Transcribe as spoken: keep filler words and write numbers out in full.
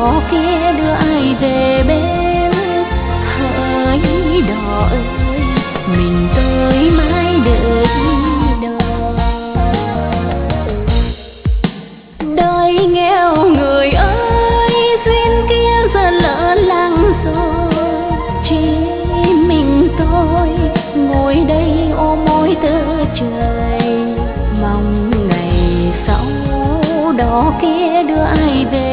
đò kia đưa ai về bên. Hỡi đò ơi, mình tới mãi đợi đò. Đời nghèo người ơi, duyên kia giờ lỡ làng rồi. Chỉ mình tôi ngồi đây ôm môi tơ trời, mong ngày sau đò kia đưa ai về.